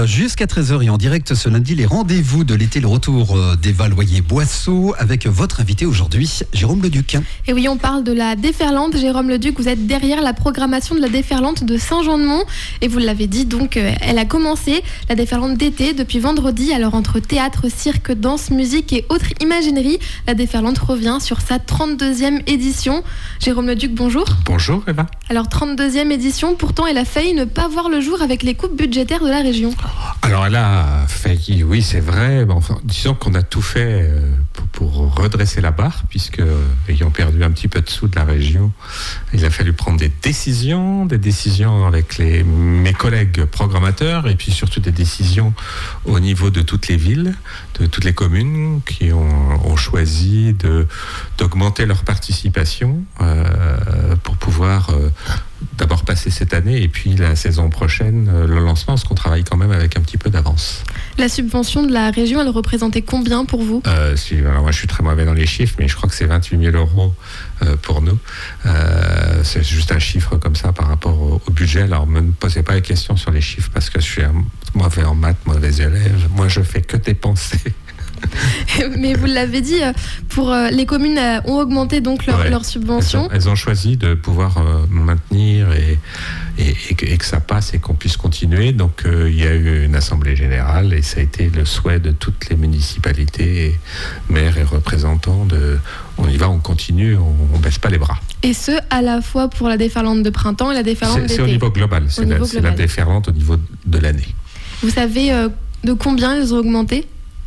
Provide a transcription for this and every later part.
Jusqu'à 13h et en direct ce lundi, les rendez-vous de l'été, le retour d'Eva Loyer-Boisseau avec votre invité aujourd'hui, Jérôme Leduc. Et oui, on parle de la déferlante. Jérôme Leduc, vous êtes derrière la programmation de la déferlante de Saint-Jean-de-Mont. Et vous l'avez dit, donc, elle a commencé, la déferlante d'été, depuis vendredi. Alors, entre théâtre, cirque, danse, musique et autres imagineries, la déferlante revient sur sa 32e édition. Jérôme Leduc, bonjour. Bonjour, Eva. Alors, 32e édition, pourtant, elle a failli ne pas voir le jour avec les coupes budgétaires de la région. Alors elle a failli, oui c'est vrai, mais enfin, disons qu'on a tout fait pour redresser la barre, puisque ayant perdu un petit peu de sous de la région, il a fallu prendre des décisions avec mes collègues programmateurs, et puis surtout des décisions au niveau de toutes les villes, de toutes les communes qui ont choisi d'augmenter leur participation pour pouvoir d'abord passer cette année et puis la saison prochaine, le lancement, parce qu'on travaille quand même avec un petit peu d'avance. La subvention de la région, elle représentait combien pour vous ? Alors moi je suis très mauvais dans les chiffres, mais je crois que c'est 28 000 euros pour nous. C'est juste un chiffre comme ça par rapport au budget. Alors ne me posez pas les questions sur les chiffres parce que je suis mauvais en maths, mauvais élève. Moi je fais que dépenser. Mais vous l'avez dit, pour les communes ont augmenté donc leur subvention. Elles ont choisi de pouvoir maintenir et que ça passe et qu'on puisse continuer. Donc il y a eu une assemblée générale et ça a été le souhait de toutes les municipalités, maires et représentants on y va, on continue, on baisse pas les bras. Et ce, à la fois pour la déferlante de printemps et la déferlante d'été. C'est au niveau global, c'est la déferlante au niveau de l'année. Vous savez de combien elles ont augmenté ?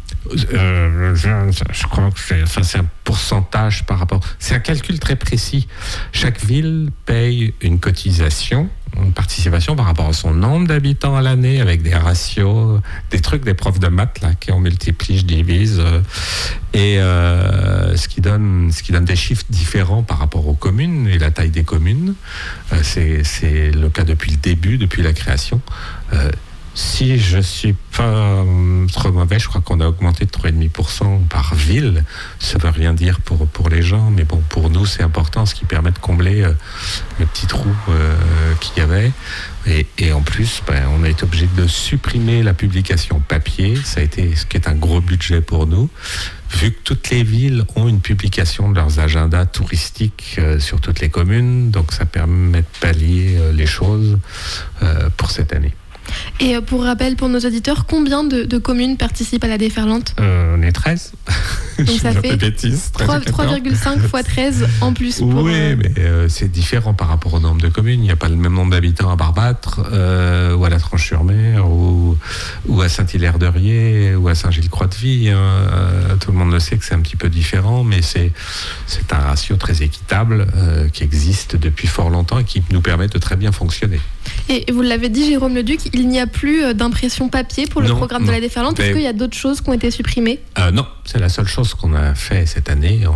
Je crois que c'est un pourcentage par rapport. C'est un calcul très précis. Chaque ville paye une cotisation, une participation par rapport à son nombre d'habitants à l'année, avec des ratios, des trucs des profs de maths là, qui on multiplie, je divise, et ce qui donne des chiffres différents par rapport aux communes et la taille des communes. C'est le cas depuis le début, depuis la création. Si je suis pas trop mauvais, je crois qu'on a augmenté de 3,5% par ville. Ça veut rien dire pour les gens, mais bon, pour nous, c'est important, ce qui permet de combler le petit trou qu'il y avait. Et en plus, on a été obligé de supprimer la publication papier. Ça a été ce qui est un gros budget pour nous. Vu que toutes les villes ont une publication de leurs agendas touristiques sur toutes les communes, donc ça permet de pallier les choses pour cette année. Et pour rappel, pour nos auditeurs, combien de communes participent à la déferlante ? On est 13. Donc ça fait 3,5 fois 13 en plus. Oui, mais c'est différent par rapport au nombre de communes. Il n'y a pas le même nombre d'habitants à Barbâtre, ou à la Tranche-sur-Mer, ou à Saint-Hilaire-de-Riez, ou à Saint-Gilles-Croix-de-Vie. Tout le monde le sait que c'est un petit peu différent, mais c'est un ratio très équitable qui existe depuis fort longtemps et qui nous permet de très bien fonctionner. Et vous l'avez dit, Jérôme Leduc, il n'y a plus d'impression papier pour le programme de la déferlante. Est-ce qu'il y a d'autres choses qui ont été supprimées ? Non, c'est la seule chose qu'on a fait cette année.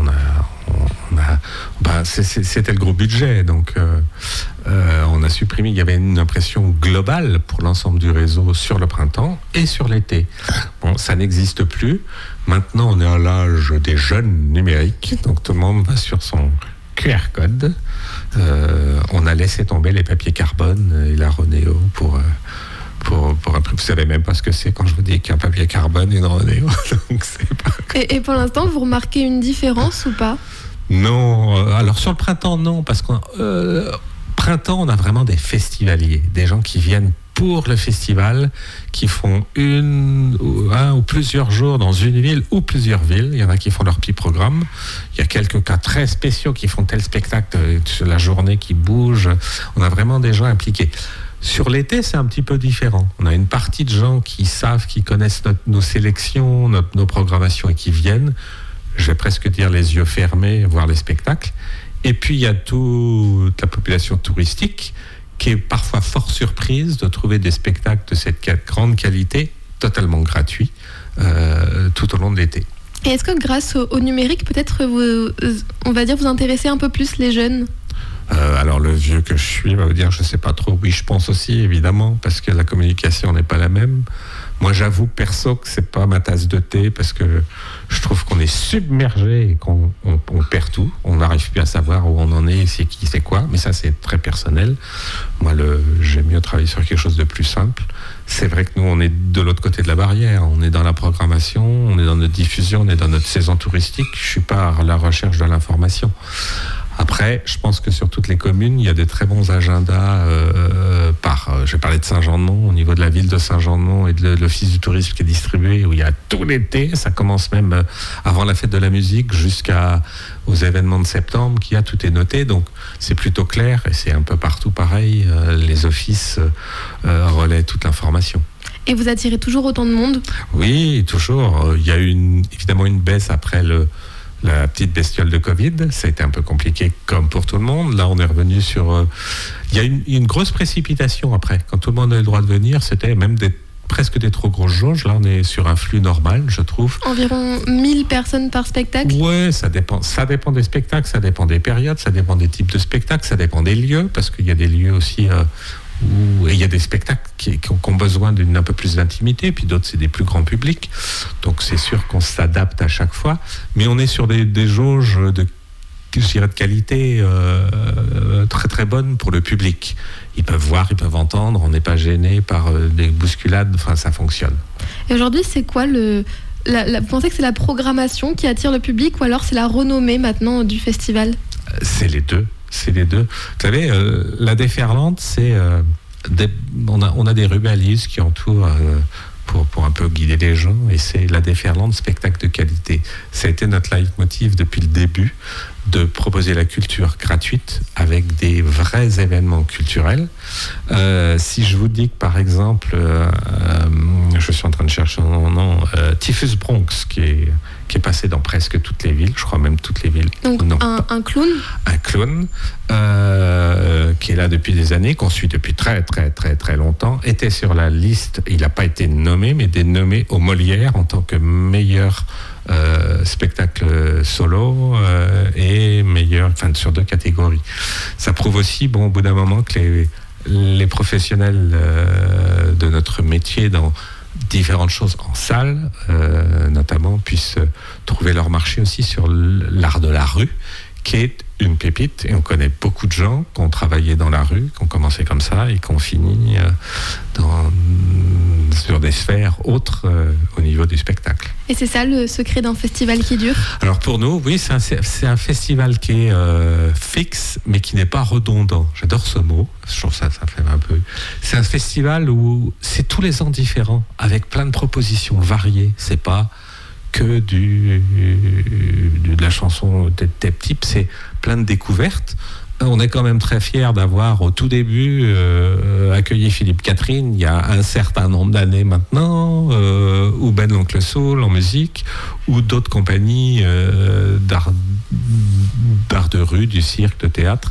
C'était le gros budget, donc on a supprimé. Il y avait une impression globale pour l'ensemble du réseau sur le printemps et sur l'été. Bon, ça n'existe plus. Maintenant, on est à l'âge des jeunes numériques, donc tout le monde va sur son QR code. On a laissé tomber les papiers carbone et la Ronéo pour imprimer. Vous savez même pas ce que c'est quand je vous dis qu'il y a un papier carbone et une Ronéo. Donc c'est pas... et pour l'instant, vous remarquez une différence ou pas ? Non. Alors sur le printemps, non, parce qu'au printemps, on a vraiment des festivaliers, des gens qui viennent pour le festival, qui font un ou plusieurs jours dans une ville ou plusieurs villes. Il y en a qui font leur petit programme. Il y a quelques cas très spéciaux qui font tel spectacle sur la journée qui bouge. On a vraiment des gens impliqués. Sur l'été, c'est un petit peu différent. On a une partie de gens qui savent, qui connaissent nos sélections, nos programmations et qui viennent, je vais presque dire les yeux fermés, voir les spectacles. Et puis, il y a toute la population touristique qui est parfois fort surprise de trouver des spectacles de cette grande qualité, totalement gratuits, tout au long de l'été. Et est-ce que grâce au numérique, peut-être, vous intéressez un peu plus les jeunes ? Alors le vieux que je suis va vous dire, je ne sais pas trop. Oui, je pense aussi, évidemment, parce que la communication n'est pas la même. Moi, j'avoue perso que c'est pas ma tasse de thé parce que je trouve qu'on est submergé et qu'on perd tout. On n'arrive plus à savoir où on en est, c'est qui, c'est quoi. Mais ça, c'est très personnel. Moi, j'aime mieux travailler sur quelque chose de plus simple. C'est vrai que nous, on est de l'autre côté de la barrière. On est dans la programmation, on est dans notre diffusion, on est dans notre saison touristique. Je suis pas à la recherche de l'information. Après, je pense que sur toutes les communes, il y a des très bons agendas je vais parler de Saint-Jean-de-Mont, au niveau de la ville de Saint-Jean-de-Mont et de l'Office du tourisme qui est distribué, où il y a tout l'été, ça commence même avant la fête de la musique jusqu'aux événements de septembre, tout est noté, donc c'est plutôt clair et c'est un peu partout pareil, les offices relaient toute l'information. Et vous attirez toujours autant de monde ? Oui, toujours. Il y a eu évidemment une baisse après la petite bestiole de Covid, ça a été un peu compliqué comme pour tout le monde. Là, on est revenu sur... Il y a une grosse précipitation après. Quand tout le monde a eu le droit de venir, c'était même presque des trop grosses jauges. Là, on est sur un flux normal, je trouve. Environ 1000 personnes par spectacle ? Ouais, ça dépend des spectacles, ça dépend des périodes, ça dépend des types de spectacles, ça dépend des lieux, parce qu'il y a des lieux aussi... et il y a des spectacles qui ont besoin d'une un peu plus d'intimité, puis d'autres c'est des plus grands publics, donc c'est sûr qu'on s'adapte à chaque fois, mais on est sur des jauges de qualité très très bonnes pour le public. Ils peuvent voir, ils peuvent entendre, on n'est pas gêné par des bousculades, enfin ça fonctionne. Et aujourd'hui, c'est quoi vous pensez que c'est la programmation qui attire le public, ou alors c'est la renommée maintenant du festival ? C'est les deux. Vous savez, la déferlante, c'est on a des rubalises qui entourent pour un peu guider les gens, et c'est la déferlante spectacle de qualité. Ça a été notre leitmotiv depuis le début, de proposer la culture gratuite avec des vrais événements culturels. Si je vous dis que par exemple, je suis en train de chercher son nom, Typhus Bronx, qui est passé dans presque toutes les villes, je crois même toutes les villes. Donc un clown ? Un clown qui est là depuis des années, qu'on suit depuis très très très très longtemps, était sur la liste, il n'a pas été nommé, mais dénommé au Molière en tant que meilleur spectacle solo et meilleur, enfin sur 2 catégories. Ça prouve aussi, au bout d'un moment, que les professionnels de notre métier dans différentes choses en salle, notamment, puissent trouver leur marché aussi sur l'art de la rue, qui est une pépite, et on connaît beaucoup de gens qui ont travaillé dans la rue, qui ont commencé comme ça et qui ont fini sur des sphères autres au niveau du spectacle. Et c'est ça le secret d'un festival qui dure ? Alors pour nous, oui, c'est un festival qui est fixe, mais qui n'est pas redondant. J'adore ce mot, je trouve ça fait un peu... C'est un festival où c'est tous les ans différent, avec plein de propositions variées. C'est pas que de la chanson de tel type, c'est plein de découvertes. On est quand même très fiers d'avoir au tout début accueilli Philippe Catherine il y a un certain nombre d'années maintenant, ou Ben l'Oncle Soul en musique, ou d'autres compagnies d'art de rue, du cirque, de théâtre.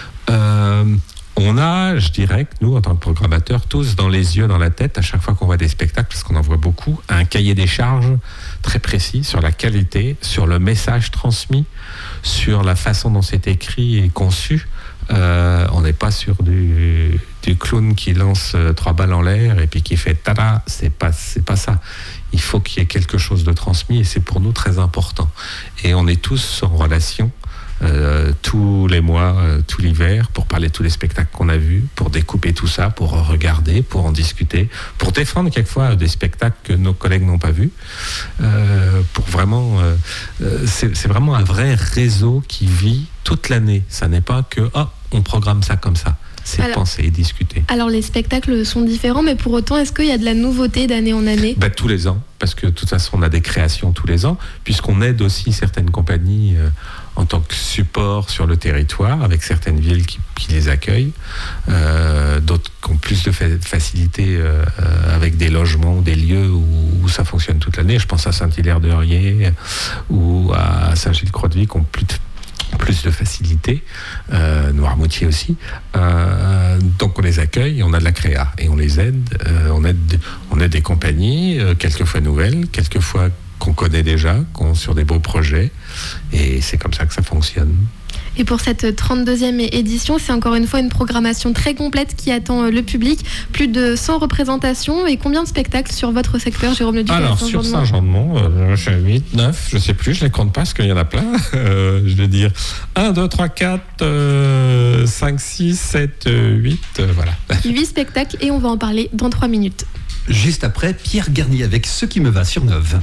On a, je dirais que nous, en tant que programmateurs, tous dans les yeux, dans la tête, à chaque fois qu'on voit des spectacles, parce qu'on en voit beaucoup, un cahier des charges très précis sur la qualité, sur le message transmis, sur la façon dont c'est écrit et conçu. On n'est pas sur du clown qui lance 3 balles en l'air et puis qui fait tada, c'est pas ça. Il faut qu'il y ait quelque chose de transmis, et c'est pour nous très important. Et on est tous en relation tous les mois, tout l'hiver, pour parler de tous les spectacles qu'on a vus, pour découper tout ça, pour regarder, pour en discuter, pour défendre quelquefois des spectacles que nos collègues n'ont pas vus, pour vraiment... c'est vraiment un vrai réseau qui vit toute l'année. Ça n'est pas que on programme ça comme ça. C'est penser et discuter. Alors les spectacles sont différents, mais pour autant, est-ce qu'il y a de la nouveauté d'année en année ? Tous les ans, parce que de toute façon, on a des créations tous les ans, puisqu'on aide aussi certaines compagnies en tant que support sur le territoire, avec certaines villes qui les accueillent, d'autres qui ont plus de facilité avec des logements ou des lieux où ça fonctionne toute l'année. Je pense à Saint-Hilaire-de-Riez ou à Saint-Gilles-Croix-de-Vie, qui ont plus de facilité, Noirmoutier aussi. Donc on les accueille, on a de la créa et on les aide. On aide des compagnies, quelquefois nouvelles, quelquefois qu'on connaît déjà, sur des beaux projets, et c'est comme ça que ça fonctionne. Et pour cette 32e édition, c'est encore une fois une programmation très complète qui attend le public. Plus de 100 représentations et combien de spectacles sur votre secteur, Jérôme Leduc? Alors, sur Saint-Jean-de-Mont, je suis à 8, 9, je ne sais plus, je ne les compte pas parce qu'il y en a plein. Je vais dire 1, 2, 3, 4, 5, 6, 7, 8, voilà. 8 spectacles et on va en parler dans 3 minutes. Juste après, Pierre Garnier avec Ce qui me va sur Neuve.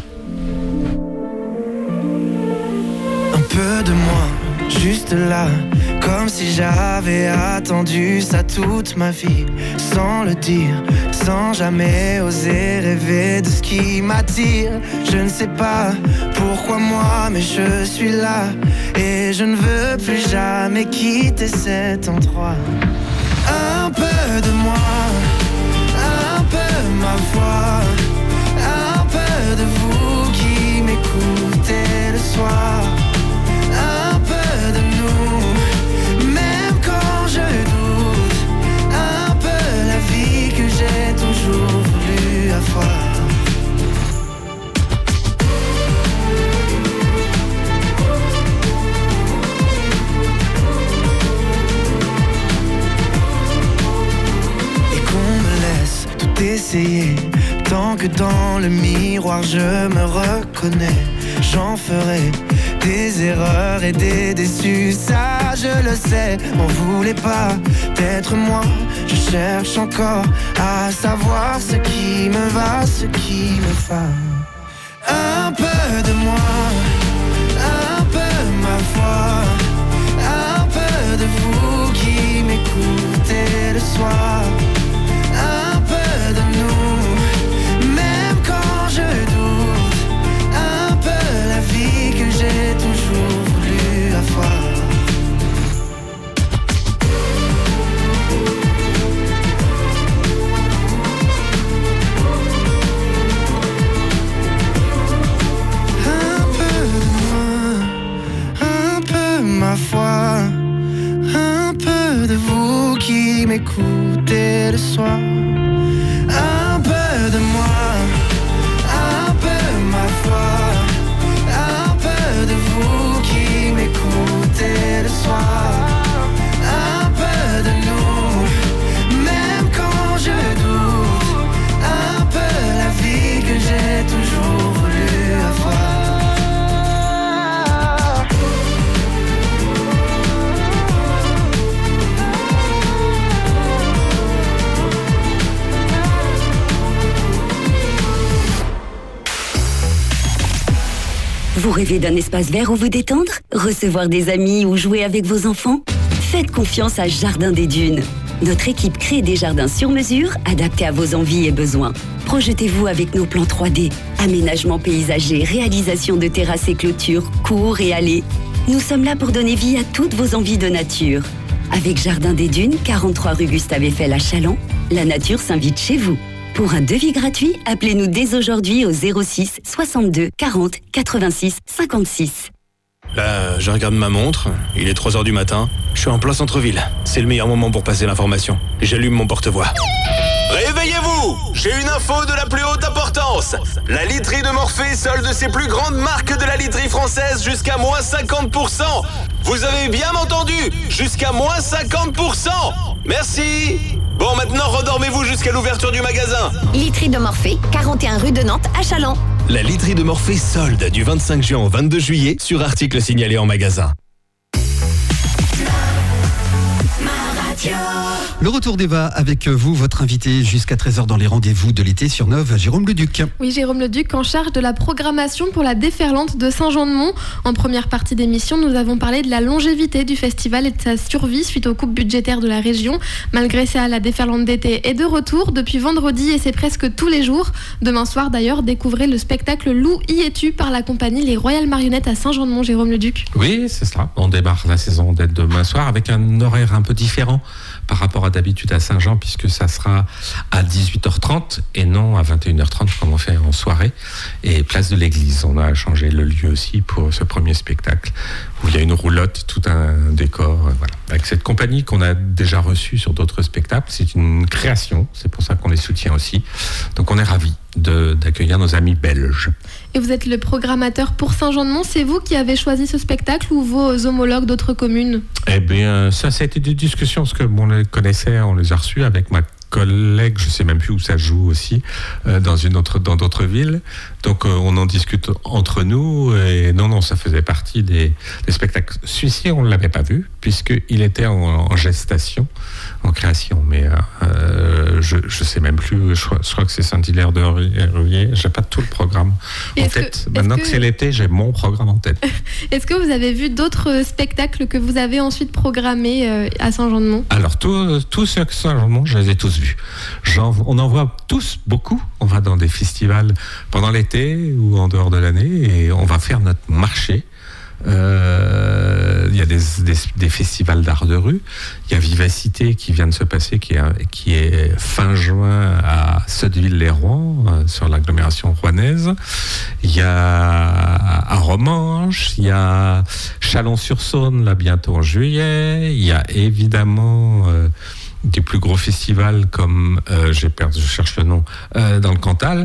Un peu de moi, juste là, comme si j'avais attendu ça toute ma vie, sans le dire, sans jamais oser rêver de ce qui m'attire. Je ne sais pas pourquoi moi, mais je suis là, et je ne veux plus jamais quitter cet endroit. Un peu de moi, un peu ma voix, un peu de vous qui m'écoutez le soir. Un peu de nous, même quand je doute, un peu la vie que j'ai toujours voulu avoir. Et qu'on me laisse tout essayer, tant que dans le miroir je me reconnais, j'en ferai des erreurs et des déçus, ça je le sais. M'en voulez pas d'être moi, je cherche encore à savoir ce qui me va, ce qui me va. Un peu de moi, un peu ma voix, un peu de vous qui m'écoutez le soir. Un peu de nous, même quand je doute, un peu la vie que j'ai toujours voulu avoir. Un peu de moi, un peu ma foi, un peu de vous qui m'écoutez le soir. Un peu de moi, un peu ma foi, un peu de vous qui m'écoutez le soir. Un peu de nous, même quand je doute, un peu la vie que j'ai toujours voulu avoir. Vous rêvez d'un espace vert où vous détendre, recevoir des amis ou jouer avec vos enfants? Faites confiance à Jardin des Dunes. Notre équipe crée des jardins sur mesure, adaptés à vos envies et besoins. Projetez-vous avec nos plans 3D, aménagement paysager, réalisation de terrasses et clôtures, cours et allées. Nous sommes là pour donner vie à toutes vos envies de nature. Avec Jardin des Dunes, 43 rue Gustave Eiffel à Châlons, la nature s'invite chez vous. Pour un devis gratuit, appelez-nous dès aujourd'hui au 06 62 40 86 56. Là, je regarde ma montre, il est 3h du matin, je suis en plein centre-ville. C'est le meilleur moment pour passer l'information. J'allume mon porte-voix. Réveillez-vous! J'ai une info de la plus haute importance. La literie de Morphée solde ses plus grandes marques de la literie française jusqu'à moins 50%. Vous avez bien entendu, jusqu'à moins 50%. Merci. Bon, maintenant, redormez-vous jusqu'à l'ouverture du magasin. Literie de Morphée, 41 rue de Nantes à Châlons. La literie de Morphée solde du 25 juin au 22 juillet sur articles signalés en magasin. Le retour d'Eva avec vous, votre invité jusqu'à 13h dans les rendez-vous de l'été sur Neuve, Jérôme Leduc. Oui, Jérôme Leduc en charge de la programmation pour la déferlante de Saint-Jean-de-Mont. En première partie d'émission, nous avons parlé de la longévité du festival et de sa survie suite aux coupes budgétaires de la région. Malgré ça, la déferlante d'été est de retour depuis vendredi et c'est presque tous les jours. Demain soir d'ailleurs, découvrez le spectacle Lou y es-tu par la compagnie Les Royales Marionnettes à Saint-Jean-de-Mont, Jérôme Leduc. Oui, c'est cela. On démarre la saison dès demain soir avec un horaire un peu différent par rapport à d'habitude à Saint-Jean, puisque ça sera à 18h30 et non à 21h30 comme on fait en soirée. Et place de l'église, on a changé le lieu aussi pour ce premier spectacle où il y a une roulotte, tout un décor, voilà. Avec cette compagnie qu'on a déjà reçue sur d'autres spectacles, c'est une création, c'est pour ça qu'on les soutient aussi. Donc on est ravis d'accueillir nos amis belges. Et vous êtes le programmateur pour Saint-Jean-de-Mont. C'est vous qui avez choisi ce spectacle ou vos homologues d'autres communes ? Eh bien, ça a été des discussions, parce que on les connaissait, on les a reçus avec ma collègue, je ne sais même plus où ça joue aussi, dans d'autres villes. Donc on en discute entre nous, et non, ça faisait partie des spectacles. Celui-ci, on ne l'avait pas vu, puisqu'il était en gestation, en création, mais je ne sais même plus, je crois que c'est Saint-Hilaire de Ruvier, je n'ai pas tout le programme en tête. Maintenant que c'est l'été, j'ai mon programme en tête. Est-ce que vous avez vu d'autres spectacles que vous avez ensuite programmés à Saint-Jean-de-Mont ? Alors, tous ceux que Saint-Jean-de-Mont, je les ai tous vus. On en voit tous beaucoup. On va dans des festivals pendant l'été ou en dehors de l'année, et on va faire notre marché. Il y a des festivals d'art de rue. Il y a Vivacité qui vient de se passer, qui est fin juin à Sotteville-les-Rouen, sur l'agglomération rouennaise. Il y a à Romanche, il y a Chalon-sur-Saône, là bientôt en juillet. Il y a évidemment des plus gros festivals comme je cherche le nom, dans le Cantal.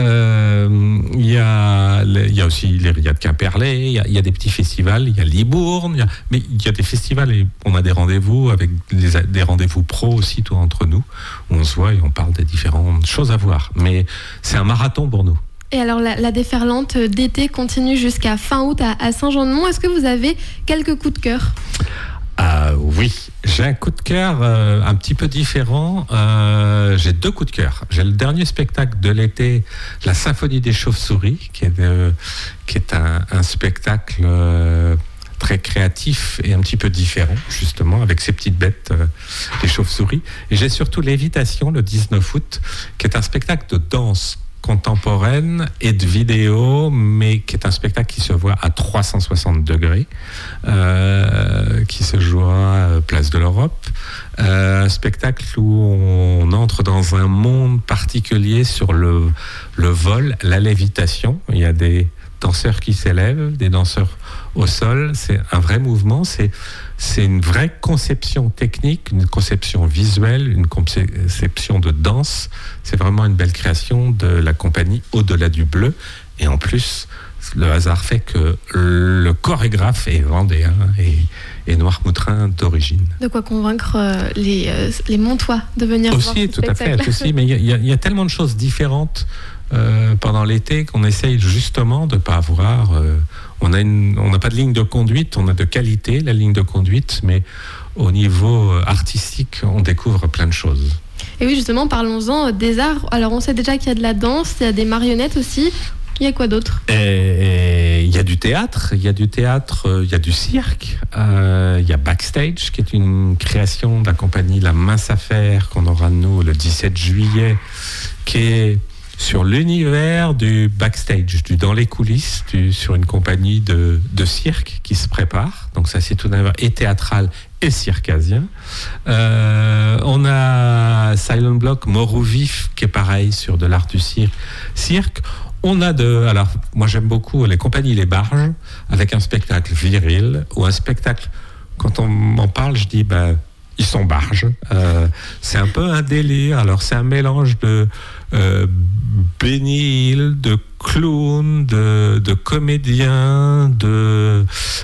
Il y a aussi les Rias de Quimperlé, il y a des petits festivals, il y a Libourne, mais il y a des festivals, et on a des rendez-vous avec des rendez-vous pro aussi, tout entre nous, où on se voit et on parle des différentes choses à voir. Mais c'est un marathon pour nous. Et alors la déferlante d'été continue jusqu'à fin août à Saint-Jean-de-Mont. Est-ce que vous avez quelques coups de cœur ? Oui, j'ai un coup de cœur un petit peu différent. J'ai 2 coups de cœur. J'ai le dernier spectacle de l'été, la Symphonie des chauves-souris, qui est un spectacle très créatif et un petit peu différent, justement, avec ces petites bêtes, les chauves-souris. Et j'ai surtout Lévitation, le 19 août, qui est un spectacle de danse contemporaine et de vidéo, mais qui est un spectacle qui se voit à 360 degrés, qui se jouera à Place de l'Europe. Un spectacle où on entre dans un monde particulier sur le vol, la lévitation. Il y a des danseurs qui s'élèvent, des danseurs au sol. C'est un vrai mouvement, c'est une vraie conception technique, une conception visuelle, une conception de danse. C'est vraiment une belle création de la compagnie Au-delà du bleu. Et en plus, le hasard fait que le chorégraphe est vendéen et Noirmoutrin d'origine. De quoi convaincre les Montois de venir voir ce tout spectacle. À fait, aussi. Mais il y a tellement de choses différentes pendant l'été qu'on essaye justement de ne pas avoir... on n'a pas de ligne de conduite, on a de qualité la ligne de conduite, mais au niveau artistique, on découvre plein de choses. Et oui, justement, parlons-en des arts. Alors, on sait déjà qu'il y a de la danse, il y a des marionnettes aussi. Il y a quoi d'autre ? Il y a du théâtre, il y a du cirque, il y a Backstage, qui est une création de la compagnie La Mince Affaire qu'on aura nous le 17 juillet, qui est sur l'univers du backstage, du dans les coulisses, sur une compagnie de cirque qui se prépare. Donc ça, c'est tout d'abord et théâtral et circasien. On a Silent Block, Mort ou Vif, qui est pareil sur de l'art du cirque. On a alors moi j'aime beaucoup les compagnies Les Barges, avec un spectacle viril, ou un spectacle, quand on m'en parle, je dis, ils sont barges. C'est un peu un délire. Alors c'est un mélange de Benny Hill, de clown, de comédien, de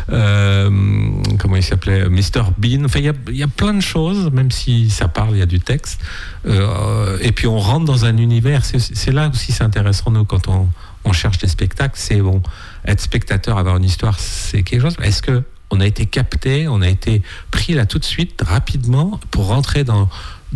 comment il s'appelait, Mr Bean. Enfin, il y a plein de choses, même si ça parle, il y a du texte. Et puis on rentre dans un univers. C'est là aussi c'est intéressant, nous, quand on cherche des spectacles. C'est être spectateur, avoir une histoire, c'est quelque chose. Est-ce que on a été capté, on a été pris là tout de suite, rapidement, pour rentrer dans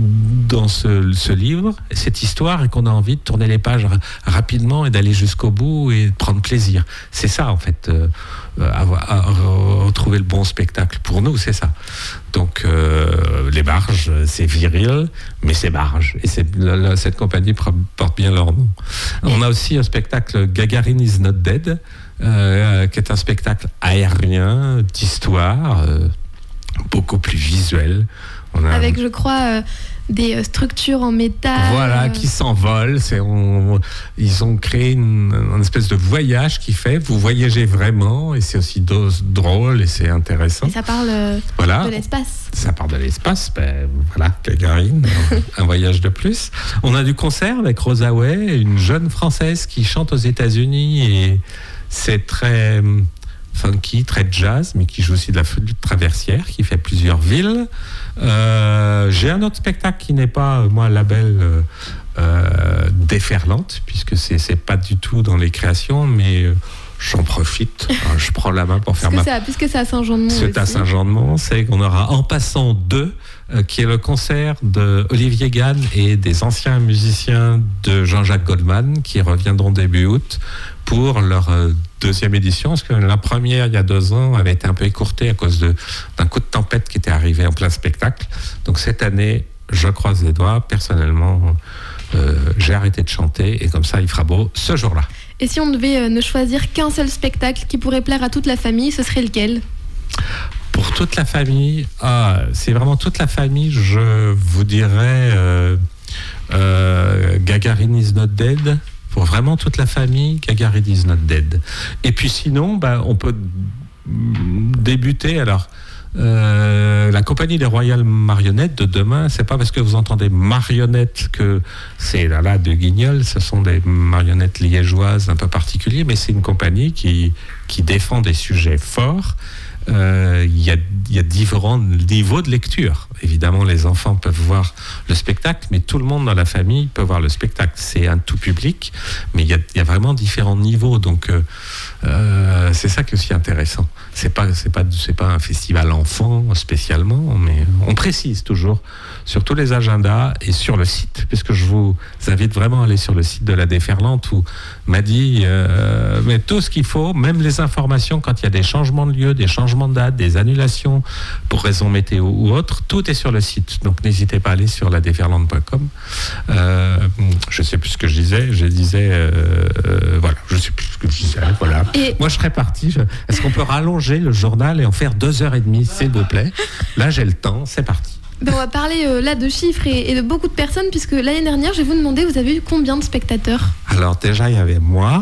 ce livre, cette histoire, et qu'on a envie de tourner les pages rapidement et d'aller jusqu'au bout et de prendre plaisir. C'est ça, en fait, retrouver le bon spectacle. Pour nous, c'est ça. Donc, les Barges, c'est viril, mais c'est barge. Et cette compagnie porte bien leur nom. On a aussi un spectacle, Gagarin is not dead, qui est un spectacle aérien, d'histoire, beaucoup plus visuel. Avec, je crois, des structures en métal. Voilà, qui s'envolent. Ils ont créé une espèce de voyage qui fait, vous voyagez vraiment, et c'est aussi drôle et c'est intéressant. Et ça parle de l'espace. Ça part de l'espace, voilà, Gagarine, un voyage de plus. On a du concert avec Rosa Way, une jeune Française qui chante aux États-Unis, et c'est très funky, très jazz, mais qui joue aussi de la flûte traversière, qui fait plusieurs villes. J'ai un autre spectacle qui n'est pas, moi, label déferlante, puisque c'est pas du tout dans les créations, mais j'en profite. Je prends la main pour faire puisque c'est à Saint-Jean-de-Mont. C'est à Saint-Jean-de-Mont, c'est qu'on aura En passant 2, qui est le concert de Olivier Gann et des anciens musiciens de Jean-Jacques Goldman, qui reviendront début août pour leur deuxième édition, parce que la première, il y a 2 ans, avait été un peu écourtée à cause d'un coup de tempête qui était arrivé en plein spectacle. Donc cette année, je croise les doigts, personnellement, j'ai arrêté de chanter, et comme ça, il fera beau ce jour-là. Et si on devait ne choisir qu'un seul spectacle qui pourrait plaire à toute la famille, ce serait lequel ? Pour toute la famille, c'est vraiment toute la famille, je vous dirais Gagarin is not dead. Pour vraiment toute la famille, Gagarin is not dead. Et puis sinon, on peut débuter. Alors, la compagnie des Royales Marionnettes de demain, c'est pas parce que vous entendez marionnettes que c'est là de Guignol, ce sont des marionnettes liégeoises un peu particulières, mais c'est une compagnie qui défend des sujets forts. Il y a différents niveaux de lecture. Évidemment, les enfants peuvent voir le spectacle, mais tout le monde dans la famille peut voir le spectacle. C'est un tout public, mais il y a vraiment différents niveaux. Donc, c'est ça qui est aussi intéressant. C'est pas un festival enfant spécialement, mais on précise toujours sur tous les agendas et sur le site, puisque je vous invite vraiment à aller sur le site de la Déferlante, où m'a dit mais tout ce qu'il faut, même les informations quand il y a des changements de lieu, des changements de date, des annulations pour raison météo ou autre, tout est sur le site. Donc n'hésitez pas à aller sur ladéferlante.com. Je sais plus ce que je disais. Voilà, je sais plus ce que je disais. Voilà. Et moi, je serais parti. Est-ce qu'on peut rallonger le journal et en faire 2h30, s'il vous plaît ? Là, j'ai le temps. C'est parti. On va parler là de chiffres et de beaucoup de personnes, puisque l'année dernière, je vais vous demander, vous avez eu combien de spectateurs ? Alors déjà, il y avait moi.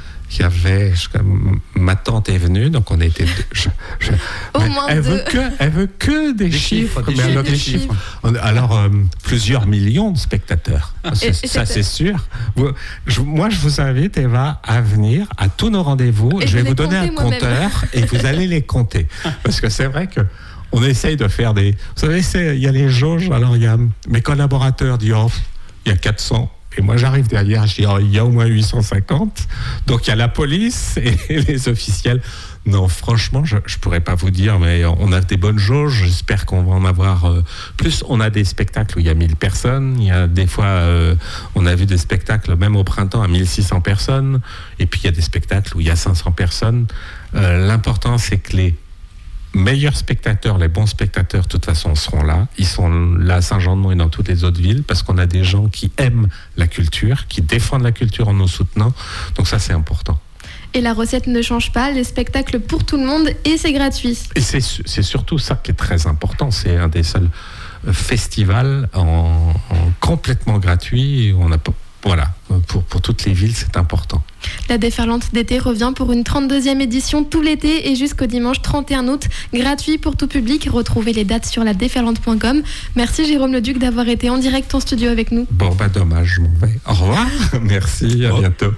Ma tante est venue, donc on était elle veut que des chiffres. Alors plusieurs millions de spectateurs. Ça c'est sûr. Moi je vous invite, Eva, à venir à tous nos rendez-vous. Je vais vous donner un compteur et vous allez les compter, parce que c'est vrai que on essaye de faire des. Vous savez, il y a les jauges. Alors il y a mes collaborateurs disent il y a 400. Et moi, j'arrive derrière, je dis, il y a au moins 850. Donc, il y a la police et les officiels. Non, franchement, je ne pourrais pas vous dire, mais on a des bonnes jauges. J'espère qu'on va en avoir plus. On a des spectacles où il y a 1000 personnes. Il y a des fois, on a vu des spectacles, même au printemps, à 1600 personnes. Et puis, il y a des spectacles où il y a 500 personnes. L'important, c'est que les meilleurs spectateurs, les bons spectateurs, de toute façon, seront là. Ils sont là à Saint-Jean-de-Mont et dans toutes les autres villes, parce qu'on a des gens qui aiment la culture, qui défendent la culture en nous soutenant. Donc ça, c'est important. Et la recette ne change pas, les spectacles pour tout le monde, et c'est gratuit. Et c'est surtout ça qui est très important. C'est un des seuls festivals en complètement gratuit. On a Voilà, pour toutes les villes, c'est important. La Déferlante d'été revient pour une 32e édition tout l'été et jusqu'au dimanche 31 août, gratuit pour tout public. Retrouvez les dates sur ladéferlante.com. Merci Jérôme Leduc d'avoir été en direct en studio avec nous. Bon, dommage, je m'en vais. Au revoir, merci, à bientôt.